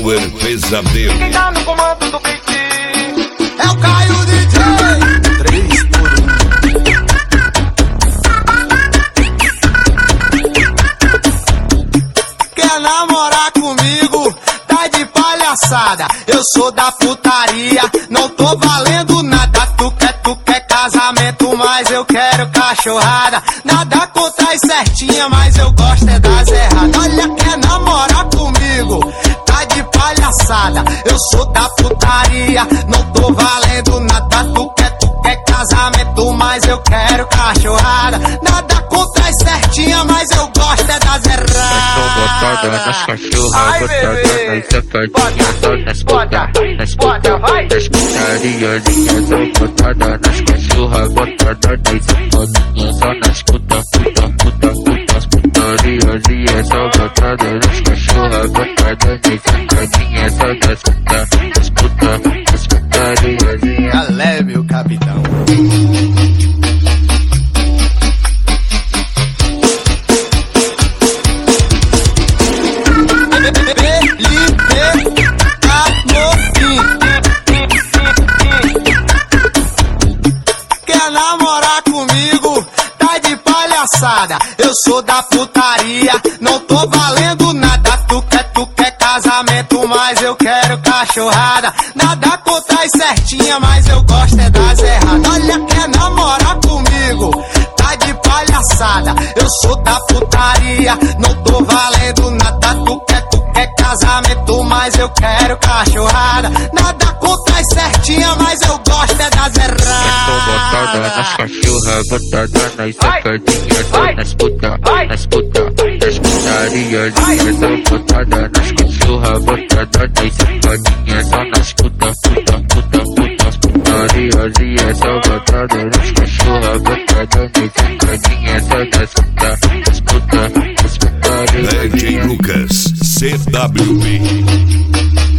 Power Pesadelo. Tá no comando do beat. É o Caio DJ. 3 por 1. Quer namorar comigo? Tá de palhaçada. Eu sou da putaria, não tô valendo nada. Tu quer casamento, mas eu quero cachorrada. Nada contra as certinhas, mas eu gosto é das erradas. Olha, quer namorar comigo? Tá de palhaçada. Eu sou da putaria, não tô valendo nada. Tu quer casamento, mas eu quero cachorrada. Nada contra as certinhas, mas eu gosto é das erradas. Tô botada nas cachorras, botada nas safadinhas, só nas puta, nas putariazinhas. Tô botada nas cachorras, botada nas safadinhas, só nas putas putariazinhas. Só botada nas cachorras, botada nas safadinhas, só nas putariazinhas. Já leve o capitão. Quer namorar comigo? Tá de palhaçada. Eu sou da putaria, não tô valendo nada. Tu quer casamento, mas eu quero cachorrada. Nada contra as certinhas, mas eu gosto é das erradas. Olha, quer namorar comigo? Tá de palhaçada. Eu sou da putaria, não tô valendo nada. Tu quer casamento, mas eu quero cachorrada. Nada contra as certinhas, mas eu gosto é das erradas. Tô botada nas cachorras, botada nas safadinhas, só nas putariazinhas. Tô botada nas cachorras, botada nas safadinhas, só nas putariazinhas. Só botada nas cachorras, botada nas safadinhas, só nas putariazinhas. DJ Lucas, CWB.